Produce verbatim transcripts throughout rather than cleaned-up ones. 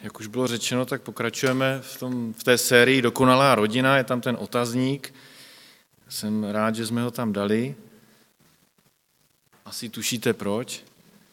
jak už bylo řečeno, tak pokračujeme v, tom, v té sérii Dokonalá rodina, je tam ten otazník. Jsem rád, že jsme ho tam dali. Asi tušíte proč.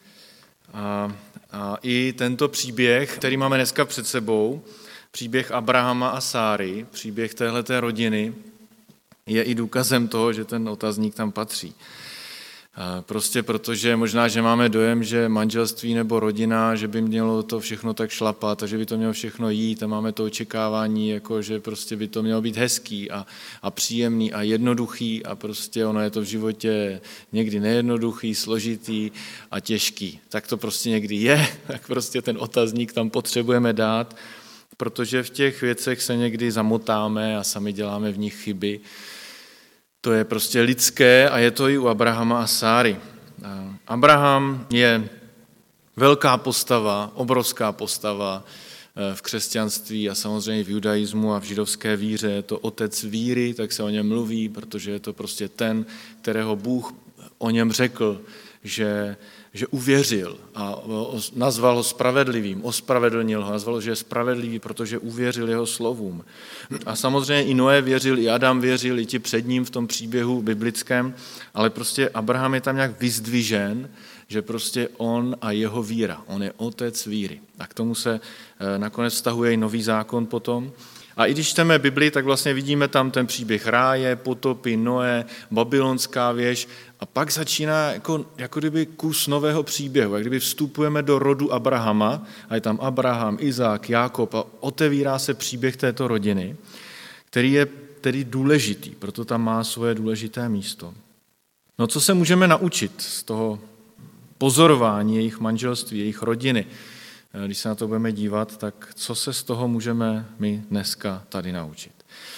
A, a i tento příběh, který máme dneska před sebou, příběh Abrahama a Sáry, příběh téhleté rodiny, je i důkazem toho, že ten otazník tam patří. Prostě protože možná, že máme dojem, že manželství nebo rodina, že by mělo to všechno tak šlapat a že by to mělo všechno jít a máme to očekávání, jako že prostě by to mělo být hezký a, a příjemný a jednoduchý a prostě ono je to v životě někdy nejednoduchý, složitý a těžký. Tak to prostě někdy je, tak prostě ten otazník tam potřebujeme dát, protože v těch věcech se někdy zamotáme a sami děláme v nich chyby. To je prostě lidské a je to i u Abrahama a Sáry. Abraham je velká postava, obrovská postava v křesťanství a samozřejmě v judaismu a v židovské víře. Je to otec víry, tak se o něm mluví, protože je to prostě ten, kterého Bůh o něm řekl, že, že uvěřil a nazval ho spravedlivým, ospravedlnil ho, nazval ho, že je spravedlivý, protože uvěřil jeho slovům. A samozřejmě i Noé věřil, i Adam věřil, i ti před ním v tom příběhu biblickém, ale prostě Abraham je tam nějak vyzdvižen, že prostě on a jeho víra, on je otec víry. A k tomu se nakonec vztahuje i nový zákon potom. A i když čteme Bibli, tak vlastně vidíme tam ten příběh ráje, potopy, Noé, babylonská věž a pak začíná jako, jako kdyby kus nového příběhu, jak kdyby vstupujeme do rodu Abrahama a je tam Abraham, Izák, Jákob a otevírá se příběh této rodiny, který je tedy důležitý, proto tam má svoje důležité místo. No co se můžeme naučit z toho pozorování jejich manželství, jejich rodiny? Když se na to budeme dívat, tak co se z toho můžeme my dneska tady naučit?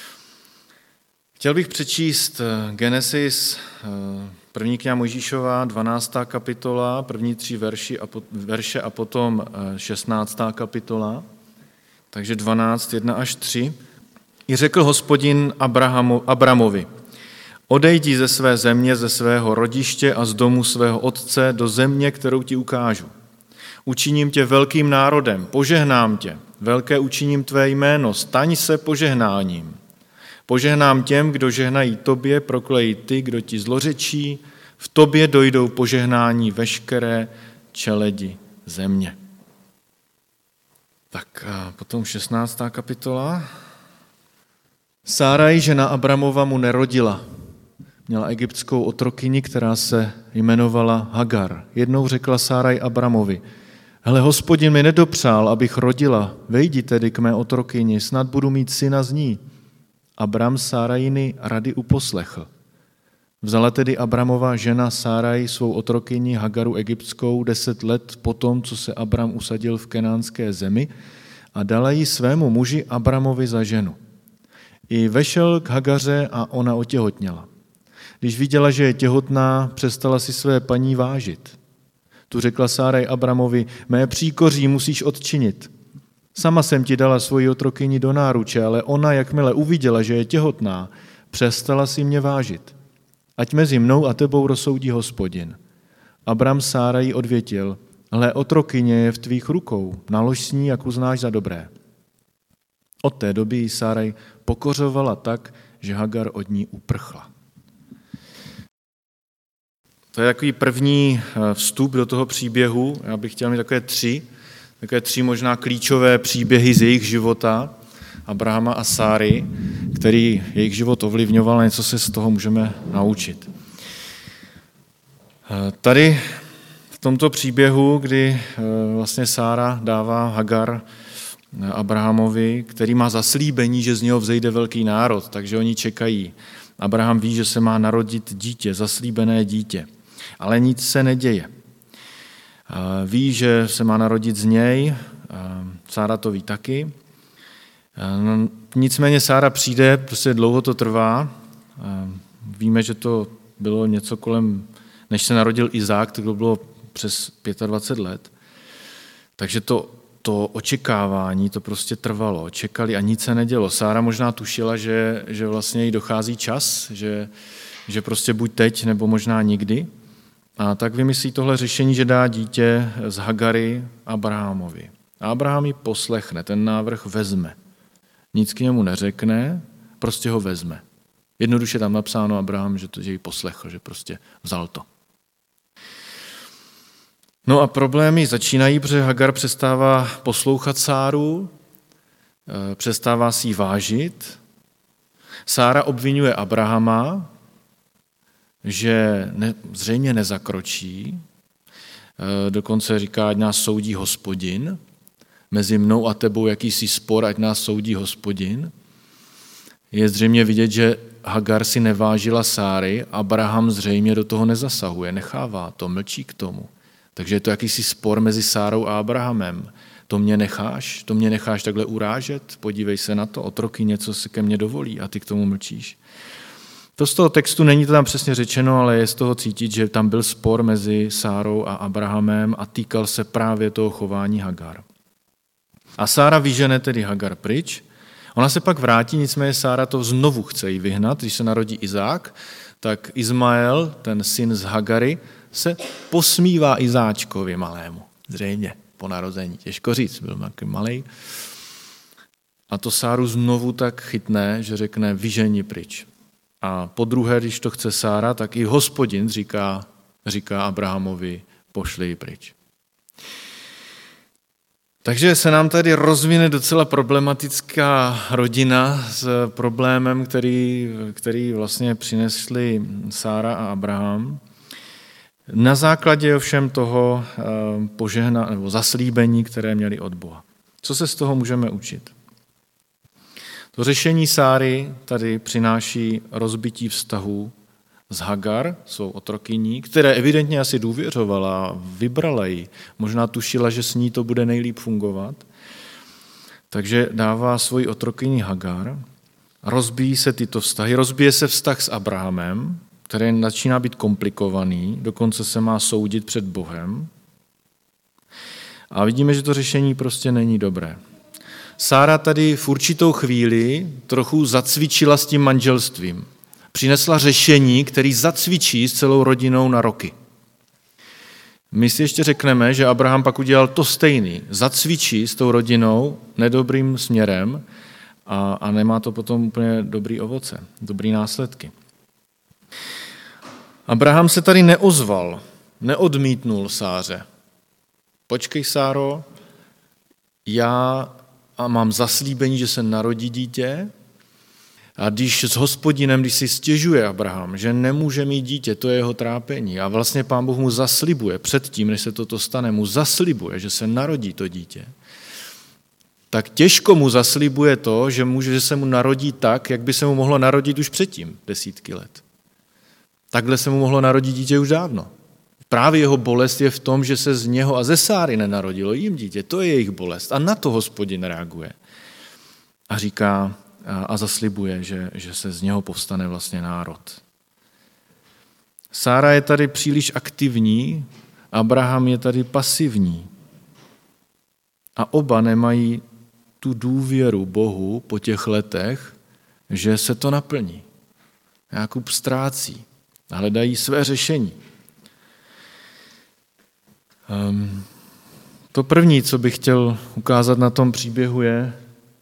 Chtěl bych přečíst Genesis, první kniha Mojžíšova, dvanáctá kapitola, první tři verši a po, verše a potom šestnáctá kapitola, takže dvanáct, jedna až tři. I řekl Hospodin Abrahamu, Abramovi, odejdi ze své země, ze svého rodiště a z domu svého otce do země, kterou ti ukážu. Učiním tě velkým národem, požehnám tě, velké učiním tvé jméno, staň se požehnáním. Požehnám těm, kdo žehnají tobě, proklejí ty, kdo ti zlořečí, v tobě dojdou požehnání veškeré čeledi země. Tak a potom šestnáctá kapitola. Sáraj, žena Abramova, mu nerodila. Měla egyptskou otrokyni, která se jmenovala Hagar. Jednou řekla Sáraj Abramovi, hele, Hospodin mi nedopřál, abych rodila, vejdi tedy k mé otrokyni, snad budu mít syna z ní. Abram Sárajiny rady uposlechl. Vzala tedy Abramova žena Sáraj svou otrokyni Hagaru egyptskou deset let potom, co se Abram usadil v kenánské zemi a dala ji svému muži Abramovi za ženu. I vešel k Hagaře a ona otěhotněla. Když viděla, že je těhotná, přestala si své paní vážit. Tu řekla Sáraj Abramovi, mé příkoří musíš odčinit. Sama jsem ti dala svoji otrokyni do náruče, ale ona, jakmile uviděla, že je těhotná, přestala si mě vážit. Ať mezi mnou a tebou rozsoudí Hospodin. Abram Sáraj odvětil, hle, otrokyně je v tvých rukou, nalož s ní, jak uznáš za dobré. Od té doby ji Sáraj pokořovala tak, že Hagar od ní uprchla. To je takový první vstup do toho příběhu. Já bych chtěl mít takové tři, takové tři možná klíčové příběhy z jejich života, Abrahama a Sáry, který jejich život ovlivňoval a něco se z toho můžeme naučit. Tady v tomto příběhu, kdy vlastně Sára dává Hagar Abrahamovi, který má zaslíbení, že z něho vzejde velký národ, takže oni čekají. Abraham ví, že se má narodit dítě, zaslíbené dítě, ale nic se neděje. Ví, že se má narodit z něj, Sára to ví taky. Nicméně Sára přijde, prostě dlouho to trvá. Víme, že to bylo něco kolem, než se narodil Izák, tak to bylo přes dvacet pět let. Takže to To očekávání, to prostě trvalo, čekali a nic se nedělo. Sára možná tušila, že, že vlastně jí dochází čas, že, že prostě buď teď, nebo možná nikdy. A tak vymyslí tohle řešení, že dá dítě z Hagary Abrahamovi. A Abraham ji poslechne, ten návrh vezme. Nic k němu neřekne, prostě ho vezme. Jednoduše tam napsáno Abraham, že, to, že ji poslechl, že prostě vzal to. No a problémy začínají, protože Hagar přestává poslouchat Sáru, přestává si ji vážit. Sára obvinuje Abrahama, že ne, zřejmě nezakročí, dokonce říká, ať nás soudí Hospodin, mezi mnou a tebou jakýsi spor, ať nás soudí Hospodin. Je zřejmě vidět, že Hagar si nevážila Sáry, Abraham zřejmě do toho nezasahuje, nechává to, mlčí k tomu. Takže je to jakýsi spor mezi Sárou a Abrahamem. To mě necháš? To mě necháš takhle urážet? Podívej se na to, otroky něco si ke mně dovolí a ty k tomu mlčíš. To z toho textu není to tam přesně řečeno, ale je z toho cítit, že tam byl spor mezi Sárou a Abrahamem a týkal se právě toho chování Hagar. A Sára vyžene tedy Hagar pryč. Ona se pak vrátí, nicméně Sára to znovu chce jí vyhnat. Když se narodí Izák, tak Izmael, ten syn z Hagary, se posmívá Izáčkovi malému. Zřejmě po narození. Těžko říct, byl nějaký malej. A to Sáru znovu tak chytne, že řekne vyženi pryč. A po druhé, když to chce Sára, tak i Hospodin říká, říká Abrahamovi, pošli ji pryč. Takže se nám tady rozvine docela problematická rodina s problémem, který, který vlastně přinesli Sára a Abraham. Na základě ovšem toho požehna, nebo zaslíbení, které měli od Boha. Co se z toho můžeme učit? To řešení Sáry tady přináší rozbití vztahů s Hagar, svou otrokyní, které evidentně asi důvěřovala, vybrala ji, možná tušila, že s ní to bude nejlíp fungovat. Takže dává svoji otrokyni Hagar, rozbíjí se tyto vztahy, rozbije se vztah s Abrahamem, který začíná být komplikovaný, dokonce se má soudit před Bohem. A vidíme, že to řešení prostě není dobré. Sára tady v určitou chvíli trochu zacvičila s tím manželstvím. Přinesla řešení, který zacvičí s celou rodinou na roky. My si ještě řekneme, že Abraham pak udělal to stejný. Zacvičí s tou rodinou nedobrým směrem a, a nemá to potom úplně dobrý ovoce, dobrý následky. Abraham se tady neozval, neodmítnul Sáře. Počkej, Sáro, já a mám zaslíbení, že se narodí dítě, a když s Hospodinem, když si stěžuje Abraham, že nemůže mít dítě, to je jeho trápení, a vlastně Pán Bůh mu zaslibuje, předtím, než se toto stane, mu zaslibuje, že se narodí to dítě, tak těžko mu zaslibuje to, že, může, že se mu narodí tak, jak by se mu mohlo narodit už předtím, desítky let. Takhle se mu mohlo narodit dítě už dávno. Právě jeho bolest je v tom, že se z něho a ze Sáry nenarodilo jim dítě. To je jejich bolest. A na to Hospodin reaguje. A říká a zaslibuje, že, že se z něho povstane vlastně národ. Sára je tady příliš aktivní, Abraham je tady pasivní. A oba nemají tu důvěru Bohu po těch letech, že se to naplní. Jakub ztrácí a hledají své řešení. Um, to první, co bych chtěl ukázat na tom příběhu, je,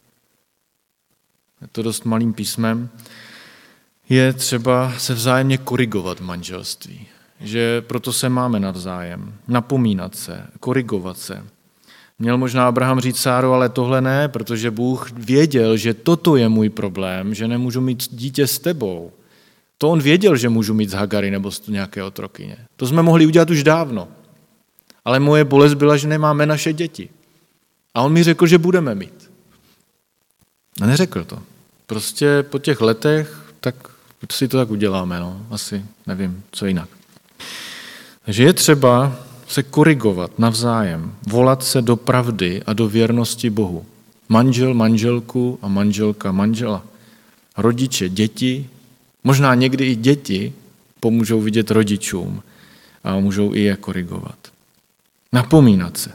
je to dost malým písmem, je třeba se vzájemně korigovat v manželství. Že proto se máme navzájem, napomínat se, korigovat se. Měl možná Abraham říct Sáro, ale tohle ne, protože Bůh věděl, že toto je můj problém, že nemůžu mít dítě s tebou. To on věděl, že můžu mít z Hagary nebo z nějaké otrokyně. To jsme mohli udělat už dávno. Ale moje bolest byla, že nemáme naše děti. A on mi řekl, že budeme mít. A neřekl to. Prostě po těch letech, tak si to tak uděláme. No. Asi nevím, co jinak. Takže je třeba se korigovat navzájem, volat se do pravdy a do věrnosti Bohu. Manžel, manželku a manželka, manžela. Rodiče, děti, možná někdy i děti pomůžou vidět rodičům a můžou i je korigovat. Napomínat se.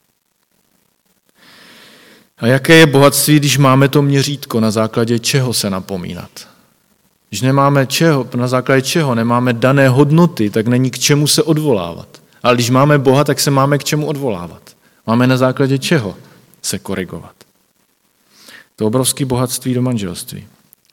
A jaké je bohatství, když máme to měřítko, na základě čeho se napomínat? Když nemáme čeho, na základě čeho nemáme dané hodnoty, tak není k čemu se odvolávat. Ale když máme Boha, tak se máme k čemu odvolávat. Máme na základě čeho se korigovat. To obrovské bohatství do manželství.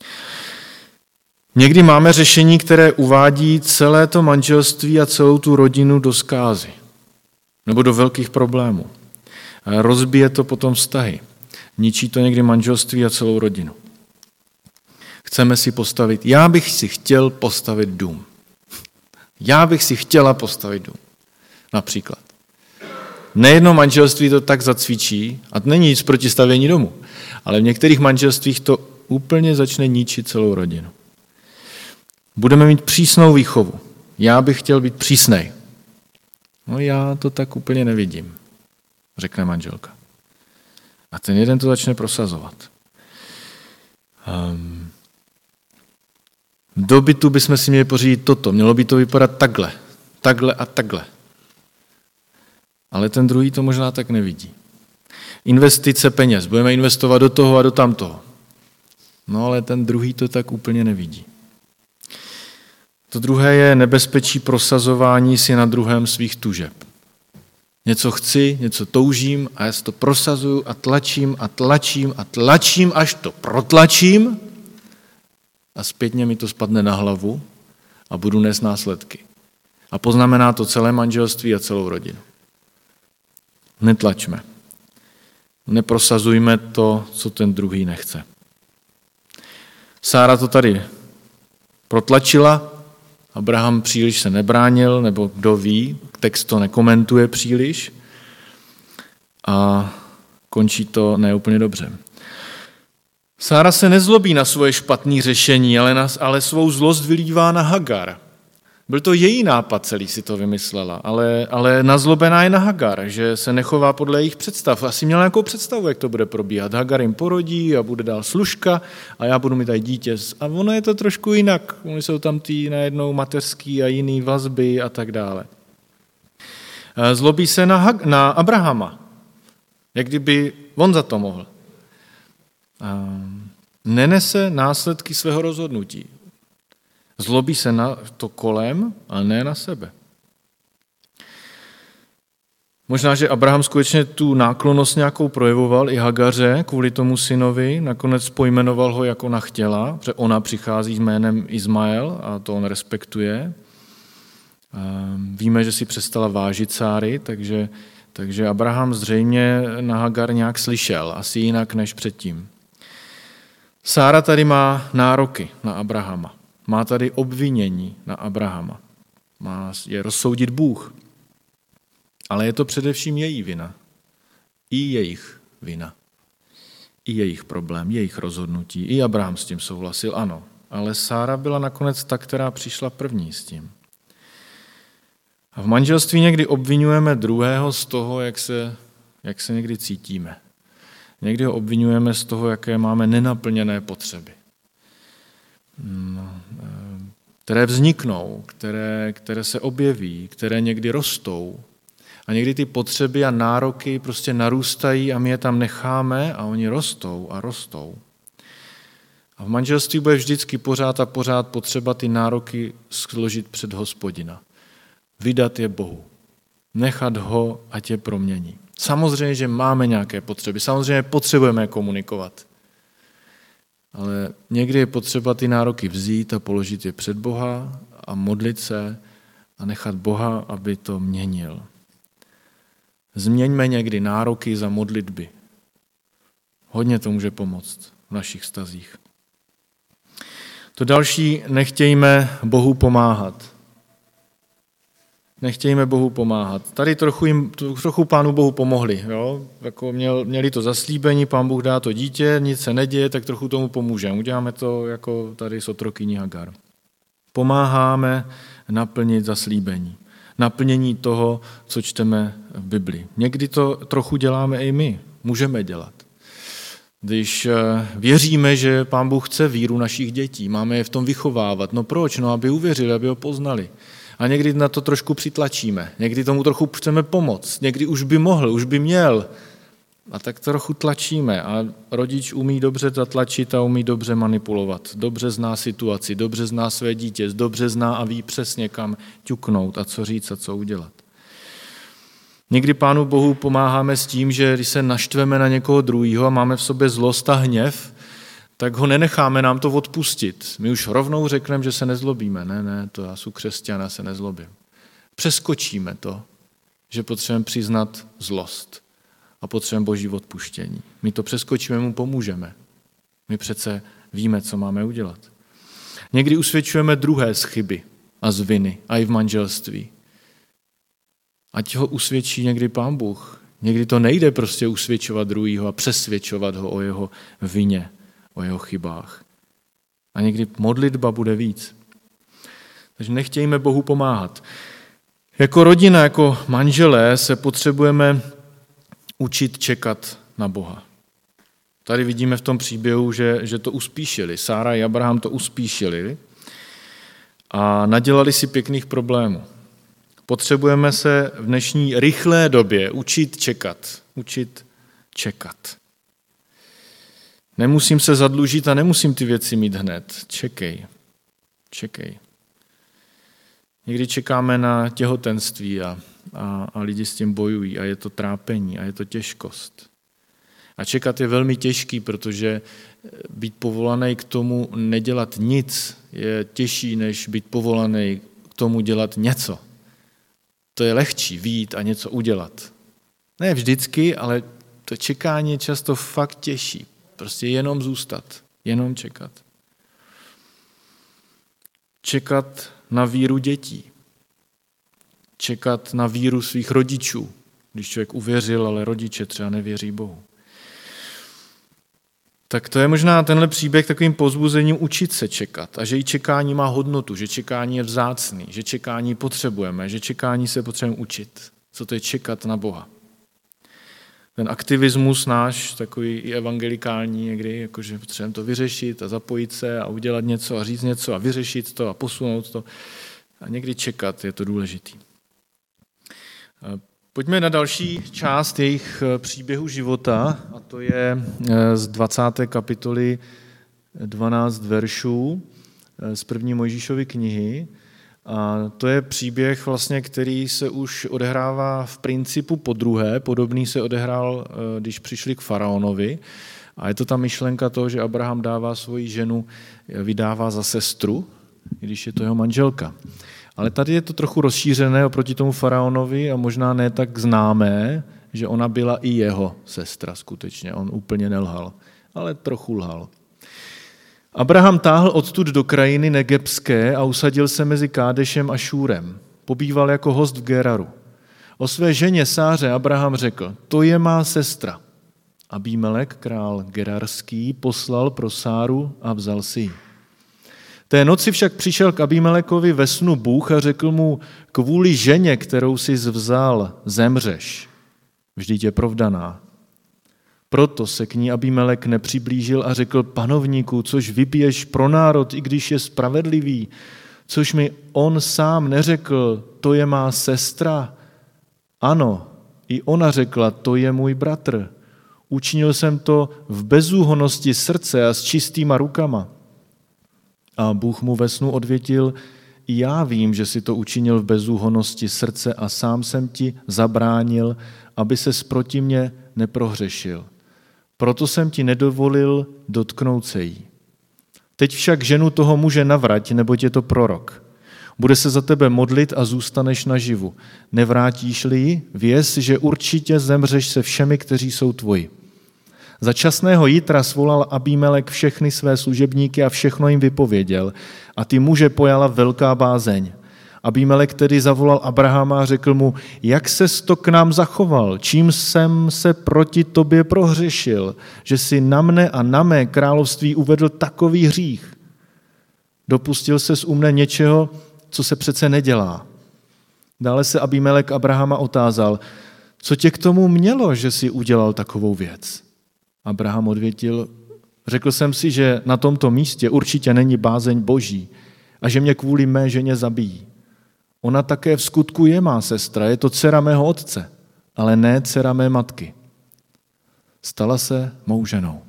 Někdy máme řešení, které uvádí celé to manželství a celou tu rodinu do zkázy nebo do velkých problémů. A rozbije to potom vztahy. Ničí to někdy manželství a celou rodinu. Chceme si postavit, já bych si chtěl postavit dům. Já bych si chtěla postavit dům. Například. Nejedno manželství to tak zacvičí, a to není nic proti stavění domu, ale v některých manželstvích to úplně začne ničit celou rodinu. Budeme mít přísnou výchovu. Já bych chtěl být přísnej. No já to tak úplně nevidím, řekne manželka. A ten jeden to začne prosazovat. Um, do bytu bychom si měli pořídit toto. Mělo by to vypadat takhle. Takhle a takhle. Ale ten druhý to možná tak nevidí. Investice peněz. Budeme investovat do toho a do tamtoho. No ale ten druhý to tak úplně nevidí. To druhé je nebezpečí prosazování si na druhém svých tužeb. Něco chci, něco toužím a já si to prosazuju a tlačím a tlačím a tlačím, až to protlačím a zpětně mi to spadne na hlavu a budu nést následky. A poznamená to celé manželství a celou rodinu. Netlačme. Neprosazujme to, co ten druhý nechce. Sára to tady protlačila, Abraham příliš se nebránil, nebo kdo ví, text to nekomentuje příliš a končí to neúplně dobře. Sára se nezlobí na svoje špatné řešení, ale, na, ale svou zlost vylívá na Hagar. Byl to její nápad, celý si to vymyslela, ale, ale nazlobená je na Hagar, že se nechová podle jejich představ. Asi měla nějakou představu, jak to bude probíhat. Hagar jim porodí a bude dál služka a já budu mít tady dítě. A ono je to trošku jinak. Oni jsou tam ty najednou mateřský a jiný vazby a tak dále. Zlobí se na, Hag- na Abrahama, jak kdyby on za to mohl. Nenese následky svého rozhodnutí. Zlobí se na to kolem, ale ne na sebe. Možná, že Abraham skutečně tu náklonnost nějakou projevoval i Hagaře kvůli tomu synovi, nakonec pojmenoval ho, jak ona chtěla, protože ona přichází s jménem Izmael a to on respektuje. Víme, že si přestala vážit Sáry, takže, takže Abraham zřejmě na Hagar nějak slyšel, asi jinak než předtím. Sára tady má nároky na Abrahama. Má tady obvinění na Abrahama. Má je rozsoudit Bůh. Ale je to především její vina. I jejich vina. I jejich problém, jejich rozhodnutí. I Abraham s tím souhlasil, ano. Ale Sára byla nakonec ta, která přišla první s tím. A v manželství někdy obvinujeme druhého z toho, jak se, jak se někdy cítíme. Někdy ho obvinujeme z toho, jaké máme nenaplněné potřeby. Které vzniknou, které, které se objeví, které někdy rostou. A někdy ty potřeby a nároky prostě narůstají a my je tam necháme a oni rostou a rostou. A v manželství bude vždycky pořád a pořád potřeba ty nároky složit před Hospodina. Vydat je Bohu. Nechat ho, ať je promění. Samozřejmě, že máme nějaké potřeby. Samozřejmě potřebujeme komunikovat. Ale někdy je potřeba ty nároky vzít a položit je před Boha a modlit se a nechat Boha, aby to měnil. Změňme někdy nároky za modlitby. Hodně to může pomoct v našich vztazích. To další, nechtějme Bohu pomáhat. Nechtějme Bohu pomáhat. Tady trochu, jim, trochu Pánu Bohu pomohli. Jo? Jako měl, měli to zaslíbení, Pán Bůh dá to dítě, nic se neděje, tak trochu tomu pomůžeme. Uděláme to jako tady s otrokyní Hagar. Pomáháme naplnit zaslíbení. Naplnění toho, co čteme v Bibli. Někdy to trochu děláme i my. Můžeme dělat. Když věříme, že Pán Bůh chce víru našich dětí, máme je v tom vychovávat. No proč? No, aby uvěřili, aby ho poznali. A někdy na to trošku přitlačíme. Někdy tomu trochu chceme pomoct. Někdy už by mohl, už by měl. A tak trochu tlačíme. A rodič umí dobře zatlačit a umí dobře manipulovat. Dobře zná situaci, dobře zná své dítě, dobře zná a ví přesně, kam ťuknout a co říct a co udělat. Někdy Pánu Bohu pomáháme s tím, že když se naštveme na někoho druhého a máme v sobě zlost a hněv, tak ho nenecháme nám to odpustit. My už rovnou řekneme, že se nezlobíme. Ne, ne, to já jsem křesťan, já se nezlobím. Přeskočíme to, že potřebujeme přiznat zlost a potřebujeme Boží odpuštění. My to přeskočíme, mu pomůžeme. My přece víme, co máme udělat. Někdy usvědčujeme druhé z chyby a z viny, a i v manželství. Ať ho usvědčí někdy Pán Bůh. Někdy to nejde prostě usvědčovat druhýho a přesvědčovat ho o jeho vině, o jeho chybách. A někdy modlitba bude víc. Takže nechtějme Bohu pomáhat. Jako rodina, jako manželé se potřebujeme učit čekat na Boha. Tady vidíme v tom příběhu, že, že to uspíšili. Sára i Abraham to uspíšili a nadělali si pěkných problémů. Potřebujeme se v dnešní rychlé době učit čekat. Učit čekat. Nemusím se zadlužit a nemusím ty věci mít hned. Čekej. Čekej. Někdy čekáme na těhotenství a, a, a lidi s tím bojují a je to trápení a je to těžkost. A čekat je velmi těžký, protože být povolaný k tomu nedělat nic je těžší, než být povolaný k tomu dělat něco. To je lehčí, vyjít a něco udělat. Ne vždycky, ale to čekání je často fakt těžší. Prostě jenom zůstat, jenom čekat. Čekat na víru dětí. Čekat na víru svých rodičů, když člověk uvěřil, ale rodiče třeba nevěří Bohu. Tak to je možná tenhle příběh takovým povzbuzením učit se čekat a že i čekání má hodnotu, že čekání je vzácný, že čekání potřebujeme, že čekání se potřebujeme učit. Co to je čekat na Boha? Ten aktivismus náš, takový i evangelikální někdy, jakože potřebujeme to vyřešit a zapojit se a udělat něco a říct něco a vyřešit to a posunout to. A někdy čekat je to důležitý. Pojďme na další část jejich příběhu života, a to je z dvacáté kapitoly dvanáct veršů z první Mojžíšovy knihy. A to je příběh, vlastně, který se už odehrává v principu podruhé, podobný se odehrál, když přišli k faraonovi. A je to ta myšlenka toho, že Abraham dává svoji ženu, vydává za sestru, když je to jeho manželka. Ale tady je to trochu rozšířené oproti tomu faraonovi a možná ne tak známé, že ona byla i jeho sestra skutečně. On úplně nelhal, ale trochu lhal. Abraham táhl odtud do krajiny Negebské a usadil se mezi Kádešem a Šúrem. Pobýval jako host v Geraru. O své ženě Sáře Abraham řekl, to je má sestra. Abímelek, král gerarský, poslal pro Sáru a vzal si ji. Té noci však přišel k Abimelekovi ve snu Bůh a řekl mu, kvůli ženě, kterou jsi vzal, zemřeš. Vždyť je provdaná. Proto se k ní Abimelek nepřiblížil a řekl, panovníku, což vypiješ pro národ, i když je spravedlivý, což mi on sám neřekl, to je má sestra. Ano, i ona řekla, to je můj bratr. Učinil jsem to v bezúhonnosti srdce a s čistýma rukama. A Bůh mu ve snu odvětil, i já vím, že si to učinil v bezúhonnosti srdce a sám jsem ti zabránil, aby ses proti mně neprohřešil. Proto jsem ti nedovolil dotknout se jí. Teď však ženu toho muže navrať, neboť je to prorok. Bude se za tebe modlit a zůstaneš naživu. Nevrátíš-li ji, věz, že určitě zemřeš se všemi, kteří jsou tvoji. Za časného jitra svolal Abímelek všechny své služebníky a všechno jim vypověděl. A ty muže pojala velká bázeň. Abímelek tedy zavolal Abrahama a řekl mu, jak ses to k nám zachoval, čím jsem se proti tobě prohřešil, že si na mne a na mé království uvedl takový hřích. Dopustil ses u mne něčeho, co se přece nedělá. Dále se Abímelek Abrahama otázal, co tě k tomu mělo, že si udělal takovou věc? Abraham odvětil, řekl jsem si, že na tomto místě určitě není bázeň boží a že mě kvůli mé ženě zabijí. Ona také v skutku je má sestra, je to dcera mého otce, ale ne dcera mé matky. Stala se mou ženou.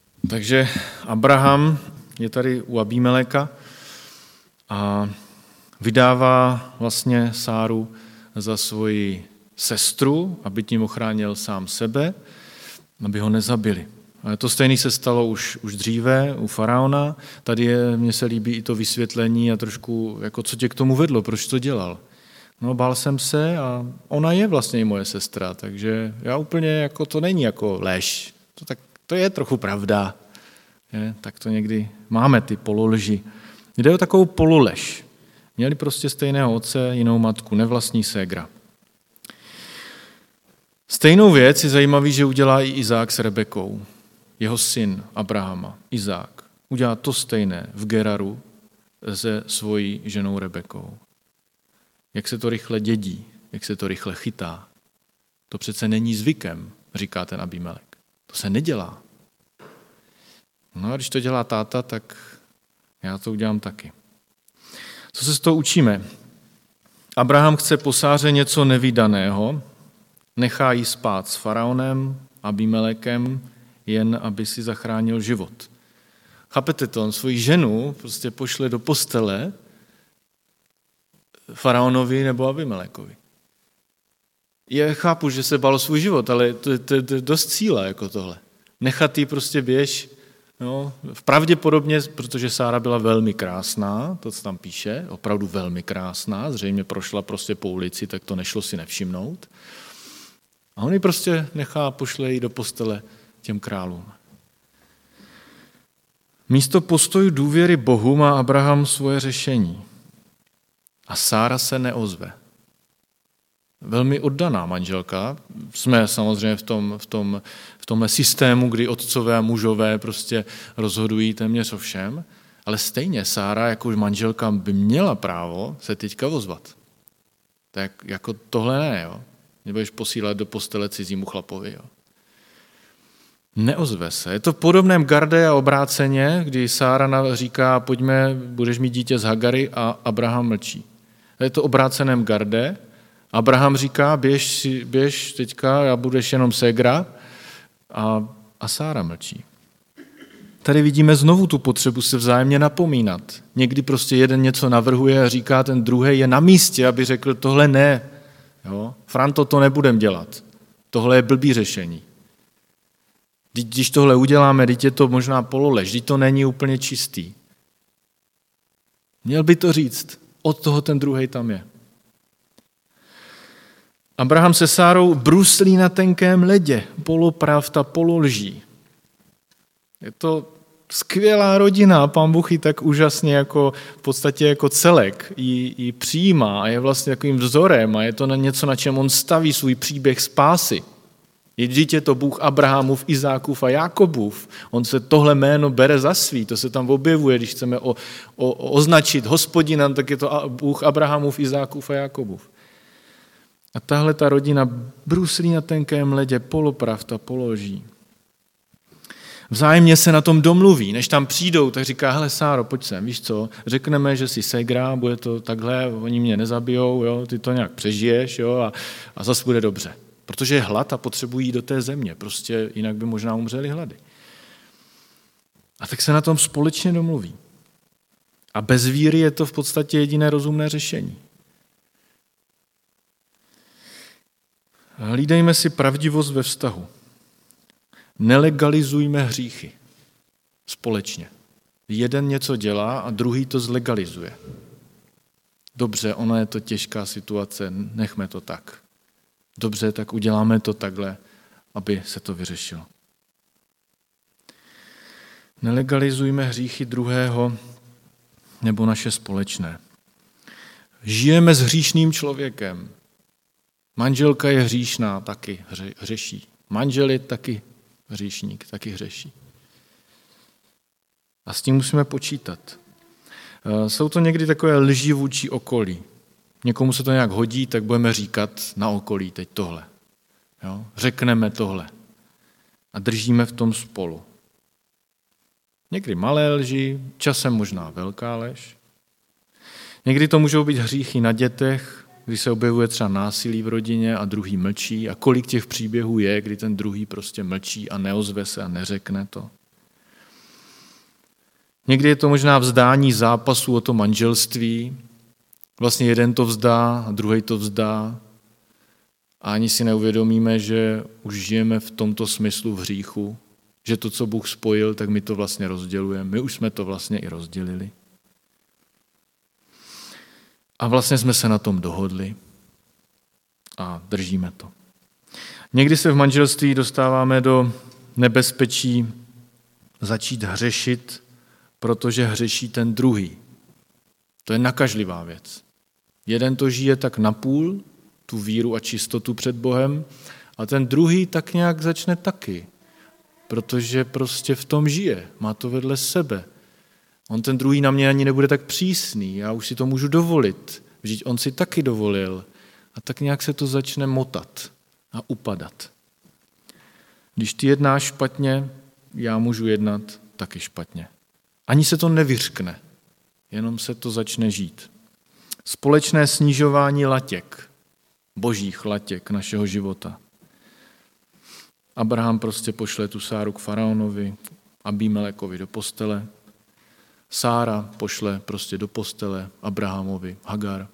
Takže Abraham je tady u Abímeleka a Vydává vlastně Sáru za svoji sestru, aby tím ochránil sám sebe, aby ho nezabili. Ale to stejné se stalo už, už dříve u faraona. Tady je, mně se líbí i to vysvětlení a trošku, jako co tě k tomu vedlo, proč to dělal. No, bál jsem se a ona je vlastně i moje sestra, takže já úplně, jako to není jako lež. To, tak, to je trochu pravda. Je, tak to někdy máme, ty pololži. Jde o takovou pololež. Měli prostě stejného otce, jinou matku, nevlastní ségra. Stejnou věc je zajímavý, že udělá i Izák s Rebekou. Jeho syn Abrahama, Izák, udělá to stejné v Geraru se svojí ženou Rebekou. Jak se to rychle dědí, jak se to rychle chytá. To přece není zvykem, říká ten Abimelek. To se nedělá. No a když to dělá táta, tak já to udělám taky. Co se z toho učíme? Abraham chce po Sáře něco nevídaného, nechá jí spát s faraonem, Abimelekem, jen aby si zachránil život. Chápete to? On svoji ženu prostě pošle do postele faraonovi nebo Abimelekovi. Já chápu, že se bál svůj život, ale to je, to je dost cíle jako tohle. Nechat jí prostě běž, no, pravděpodobně, protože Sára byla velmi krásná, to, co tam píše, opravdu velmi krásná, zřejmě prošla prostě po ulici, tak to nešlo si nevšimnout. A on ji prostě nechá, pošle jí do postele těm králům. Místo postoju důvěry Bohu má Abraham svoje řešení. A Sára se neozve. Velmi oddaná manželka. Jsme samozřejmě v tom, v tom, v tomhle systému, kdy otcové a mužové prostě rozhodují téměř o všem, ale stejně Sára jako manželka by měla právo se teďka ozvat. Tak jako tohle ne, jo. Nebudeš posílat do postele cizímu chlapovi, jo. Neozve se. Je to v podobném Garde a obráceně, kdy Sára říká, pojďme, budeš mít dítě z Hagary a Abraham mlčí. Je to obráceném Garde. Abraham říká, běž, běž teďka, já budeš jenom ségra a, a Sára mlčí. Tady vidíme znovu tu potřebu se vzájemně napomínat. Někdy prostě jeden něco navrhuje a říká, ten druhý je na místě, aby řekl, tohle ne. Jo? Franto, to nebudem dělat. Tohle je blbý řešení. Když tohle uděláme, teď je to možná pololež, teď to není úplně čistý. Měl by to říct, od toho ten druhej tam je. Abraham se Sárou bruslí na tenkém ledě, polopravda, pololží. Je to skvělá rodina, Pán Bůh ji tak úžasně jako v podstatě jako celek ji, ji přijímá a je vlastně takovým vzorem a je to na něco, na čem on staví svůj příběh spásy. Vždyť je to Bůh Abrahamův, Izákův a Jákobův. On se tohle jméno bere za svý, to se tam objevuje, když chceme o, o, označit Hospodina, tak je to Bůh Abrahamův, Izákův a Jákobův. A tahle ta rodina bruslí na tenkém ledě, polopravda, položí. Vzájemně se na tom domluví, než tam přijdou, tak říká, hele Sáro, pojď sem, víš co, řekneme, že jsi ségra, bude to takhle, oni mě nezabijou, jo, ty to nějak přežiješ, jo, a, a zase bude dobře. Protože je hlad a potřebují jít do té země, prostě jinak by možná umřeli hlady. A tak se na tom společně domluví. A bez víry je to v podstatě jediné rozumné řešení. Hlídejme si pravdivost ve vztahu. Nelegalizujme hříchy společně. Jeden něco dělá a druhý to zlegalizuje. Dobře, ona je to těžká situace, nechme to tak. Dobře, tak uděláme to takhle, aby se to vyřešilo. Nelegalizujme hříchy druhého nebo naše společné. Žijeme s hříšným člověkem. Manželka je hříšná, taky hřeší. Manžel je taky hříšník, taky hřeší. A s tím musíme počítat. Jsou to někdy takové lži vůči okolí. Někomu se to nějak hodí, tak budeme říkat na okolí teď tohle. Jo? Řekneme tohle. A držíme v tom spolu. Někdy malé lži, časem možná velká lež. Někdy to můžou být hříchy na dětech, kdy se objevuje třeba násilí v rodině a druhý mlčí. A kolik těch příběhů je, kdy ten druhý prostě mlčí a neozve se a neřekne to. Někdy je to možná vzdání zápasu o to manželství, Vlastně jeden to vzdá a druhý to vzdá a ani si neuvědomíme, že už žijeme v tomto smyslu v hříchu, že to, co Bůh spojil, tak my to vlastně rozdělujeme. My už jsme to vlastně i rozdělili. A vlastně jsme se na tom dohodli a držíme to. Někdy se v manželství dostáváme do nebezpečí začít hřešit, protože hřeší ten druhý. To je nakažlivá věc. Jeden to žije tak napůl, tu víru a čistotu před Bohem, a ten druhý tak nějak začne taky, protože prostě v tom žije, má to vedle sebe. On ten druhý na mě ani nebude tak přísný, já už si to můžu dovolit, vždyť on si taky dovolil. A tak nějak se to začne motat a upadat. Když ty jednáš špatně, já můžu jednat taky špatně. Ani se to nevyřkne, jenom se to začne žít. Společné snižování latěk, božích latěk našeho života. Abraham prostě pošle tu Sáru k faraonovi, Abimelekovi do postele. Sára pošle prostě do postele Abrahamovi Hagar.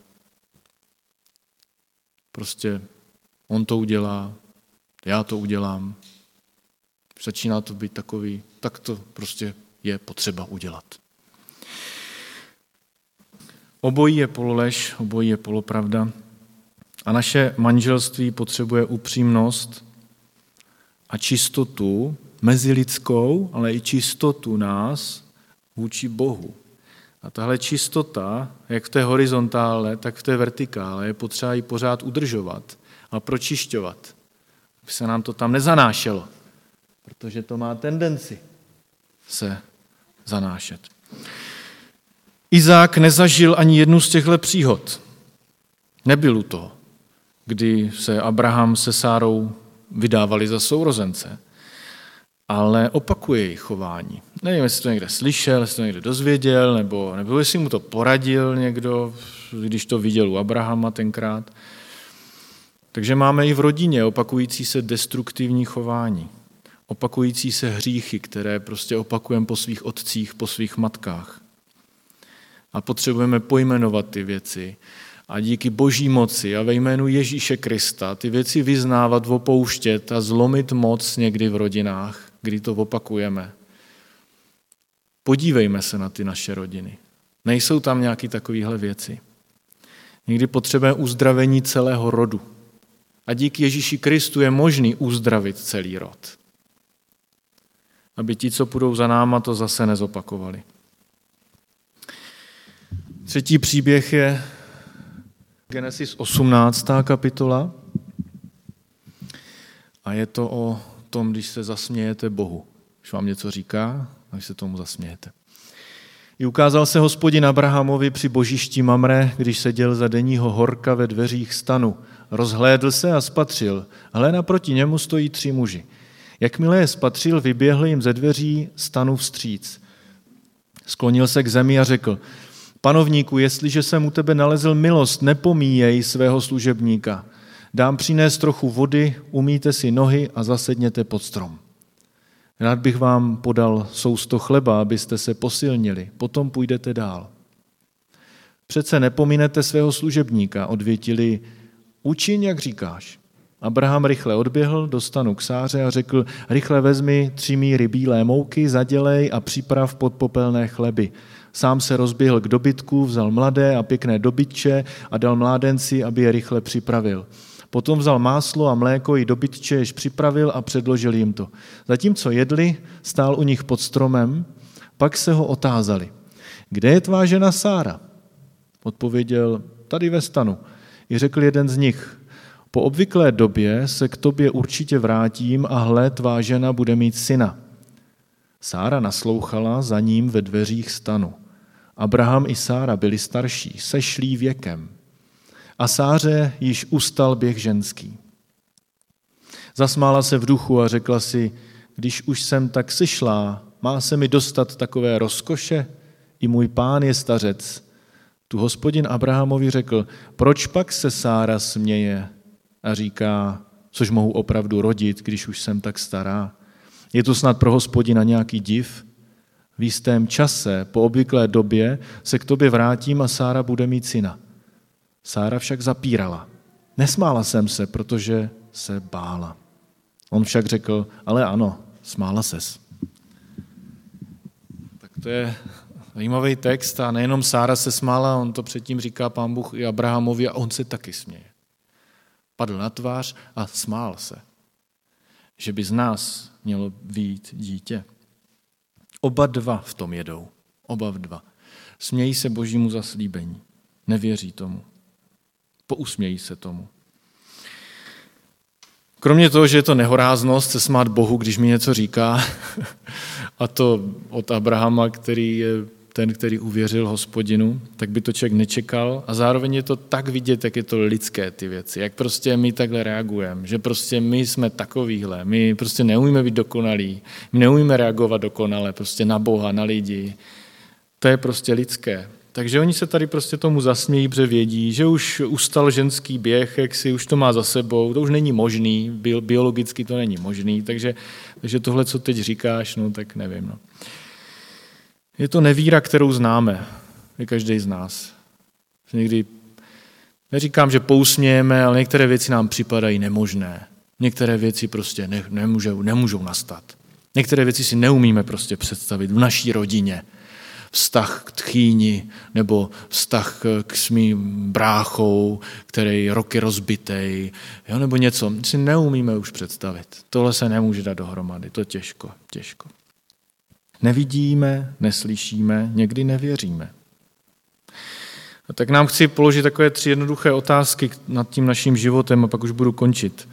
Prostě on to udělá, já to udělám. Začíná to být takový, tak to prostě je potřeba udělat. Obojí je pololež, obojí je polopravda a naše manželství potřebuje upřímnost a čistotu mezilidskou, ale i čistotu nás vůči Bohu. A tahle čistota, jak v té horizontále, tak v té vertikále, je potřeba ji pořád udržovat a pročišťovat, aby se nám to tam nezanášelo, protože to má tendenci se zanášet. Izák nezažil ani jednu z těchto příhod. Nebyl u toho, kdy se Abraham se Sárou vydávali za sourozence, ale opakuje jejich chování. Nevím, jestli to někde slyšel, jestli to někde dozvěděl, nebo, nebo jestli mu to poradil někdo, když to viděl u Abrahama tenkrát. Takže máme i v rodině opakující se destruktivní chování, opakující se hříchy, které prostě opakujeme po svých otcích, po svých matkách. A potřebujeme pojmenovat ty věci a díky boží moci a ve jménu Ježíše Krista ty věci vyznávat, opouštět a zlomit moc někdy v rodinách, kdy to opakujeme. Podívejme se na ty naše rodiny. Nejsou tam nějaké takovéhle věci. Někdy potřebujeme uzdravení celého rodu. A díky Ježíši Kristu je možný uzdravit celý rod. Aby ti, co půjdou za náma, to zase nezopakovali. Třetí příběh je Genesis osmnáctá kapitola a je to o tom, když se zasmějete Bohu. Když vám něco říká, když se tomu zasmějete. I ukázal se Hospodin Abrahamovi při božišti Mamre, když seděl za denního horka ve dveřích stanu. Rozhlédl se a spatřil. Hle, naproti němu stojí tři muži. Jakmile je spatřil, vyběhl jim ze dveří stanu vstříc. Sklonil se k zemi a řekl: Panovníku, jestliže jsem u tebe nalezl milost, nepomíjej svého služebníka. Dám přinést trochu vody, umýjte si nohy a zasedněte pod strom. Rád bych vám podal sousto chleba, abyste se posilnili, potom půjdete dál. Přece nepominete svého služebníka, odvětili: Učiň, jak říkáš. Abraham rychle odběhl do stanu k Sáře a řekl: Rychle vezmi tři míry bílé mouky, zadělej a připrav podpopelné chleby. Sám se rozběhl k dobytku, vzal mladé a pěkné dobytče a dal mládenci, aby je rychle připravil. Potom vzal máslo a mléko i dobytče, jež připravil a předložil jim to. Zatímco jedli, stál u nich pod stromem, pak se ho otázali: Kde je tvá žena Sára? Odpověděl: Tady ve stanu. I řekl jeden z nich: Po obvyklé době se k tobě určitě vrátím a hle, tvá žena bude mít syna. Sára naslouchala za ním ve dveřích stanu. Abraham i Sára byli starší, sešlí věkem. A Sáře již ustal běh ženský. Zasmála se v duchu a řekla si: Když už jsem tak sešlá, má se mi dostat takové rozkoše? I můj pán je stařec. Tu Hospodin Abrahamovi řekl: Proč pak se Sára směje a říká: Což mohu opravdu rodit, když už jsem tak stará? Je to snad pro Hospodina nějaký div? V jistém čase, po obvyklé době, se k tobě vrátím a Sára bude mít syna. Sára však zapírala. Nesmála jsem se, protože se bála. On však řekl, ale ano, smála ses. Tak to je zajímavý text a nejenom Sára se smála, on to předtím říká Pán Bůh i Abrahamovi a on se taky směje. Padl na tvář a smál se, že by z nás mělo vyjít dítě. Oba dva v tom jedou. Oba dva. Smějí se Božímu zaslíbení. Nevěří tomu. Pousmějí se tomu. Kromě toho, že je to nehoráznost se smát Bohu, když mi něco říká, a to od Abrahama, který je ten, který uvěřil Hospodinu, tak by to člověk nečekal a zároveň je to tak vidět, jak je to lidské ty věci, jak prostě my takhle reagujeme, že prostě my jsme takovýhle, my prostě neumíme být dokonalí, my neumíme reagovat dokonale prostě na Boha, na lidi, to je prostě lidské. Takže oni se tady prostě tomu zasmějí, protože vědí, že už ustal ženský běh, jak si už to má za sebou, to už není možný, biologicky to není možný, takže, takže tohle, co teď říkáš, no tak nevím. No. Je to nevíra, kterou známe, je každý z nás. Někdy, neříkám, že pousmějeme, ale některé věci nám připadají nemožné. Některé věci prostě ne, nemůžou, nemůžou nastat. Některé věci si neumíme prostě představit v naší rodině. Vztah k tchýni nebo vztah k svým bráchou, který je roky rozbitej, jo, nebo něco, si neumíme už představit. Tohle se nemůže dát dohromady, to těžko, těžko. Nevidíme, neslyšíme, někdy nevěříme. A tak nám chci položit takové tři jednoduché otázky nad tím naším životem a pak už budu končit.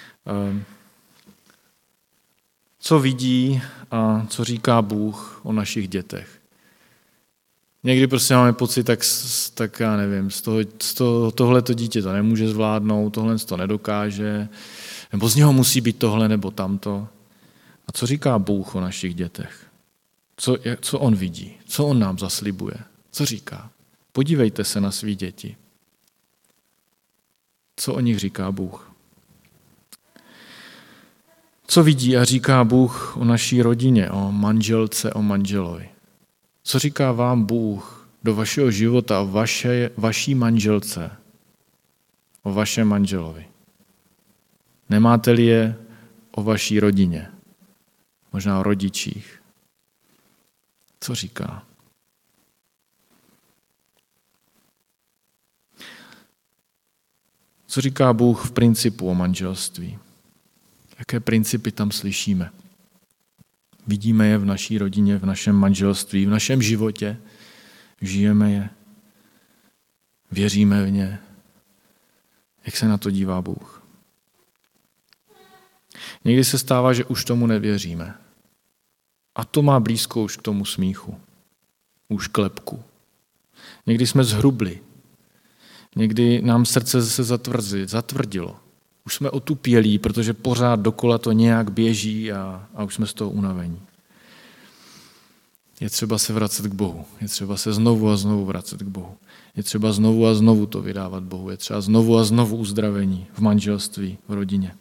Co vidí a co říká Bůh o našich dětech? Někdy prostě máme pocit, tak, tak já nevím, z toho, z toho, tohle to dítě to nemůže zvládnout, tohle to nedokáže, nebo z něho musí být tohle nebo tamto. A co říká Bůh o našich dětech? Co, co on vidí? Co on nám zaslibuje? Co říká? Podívejte se na svý děti. Co o nich říká Bůh? Co vidí a říká Bůh o naší rodině, o manželce, o manželovi? Co říká vám Bůh do vašeho života o vaše, vaší manželce, o vašem manželovi? Nemáte-li je o vaší rodině, možná o rodičích? Co říká? Co říká Bůh v principu o manželství? Jaké principy tam slyšíme? Vidíme je v naší rodině, v našem manželství, v našem životě. Žijeme je. Věříme v ně. Jak se na to dívá Bůh? Někdy se stává, že už tomu nevěříme. A to má blízko už k tomu smíchu. Už klepku. Někdy jsme zhrubli. Někdy nám srdce se zatvrdilo. Už jsme otupělí, protože pořád dokola to nějak běží a, a už jsme z toho unavení. Je třeba se vracet k Bohu. Je třeba se znovu a znovu vracet k Bohu. Je třeba znovu a znovu to vydávat Bohu. Je třeba znovu a znovu uzdravení v manželství, v rodině.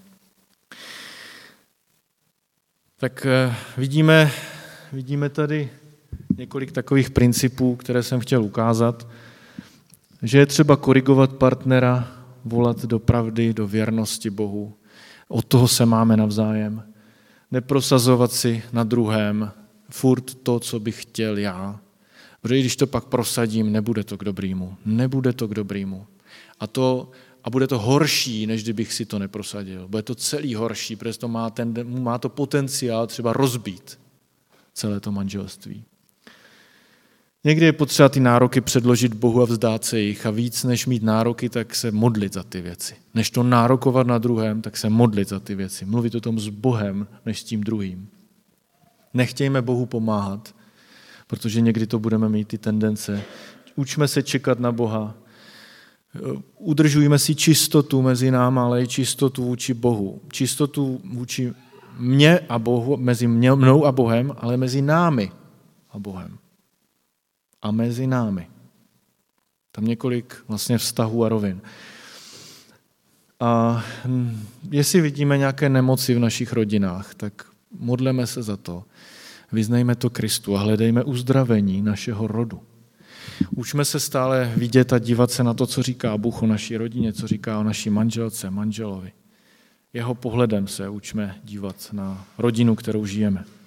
Tak vidíme, vidíme tady několik takových principů, které jsem chtěl ukázat, že je třeba korigovat partnera, volat do pravdy, do věrnosti Bohu. Od toho se máme navzájem. Neprosazovat si na druhém furt to, co bych chtěl já. Protože když to pak prosadím, nebude to k dobrýmu. Nebude to k dobrýmu. A, to, a bude to horší, než kdybych si to neprosadil. Bude to celý horší, protože to má, ten, má to potenciál třeba rozbít celé to manželství. Někdy je potřeba ty nároky předložit Bohu a vzdát se jich a víc než mít nároky, tak se modlit za ty věci. Než to nárokovat na druhém, tak se modlit za ty věci. Mluvit o tom s Bohem, než s tím druhým. Nechtějme Bohu pomáhat, protože někdy to budeme mít ty tendence. Učme se čekat na Boha. Udržujme si čistotu mezi námi, ale i čistotu vůči Bohu. Čistotu vůči mně a Bohu, mezi mnou a Bohem, ale mezi námi a Bohem. A mezi námi. Tam několik vlastně vztahů a rovin. A jestli vidíme nějaké nemoci v našich rodinách, tak modleme se za to. Vyznejme to Kristu a hledejme uzdravení našeho rodu. Učme se stále vidět a dívat se na to, co říká Bůh o naší rodině, co říká o naší manželce, manželovi. Jeho pohledem se učme dívat na rodinu, kterou žijeme.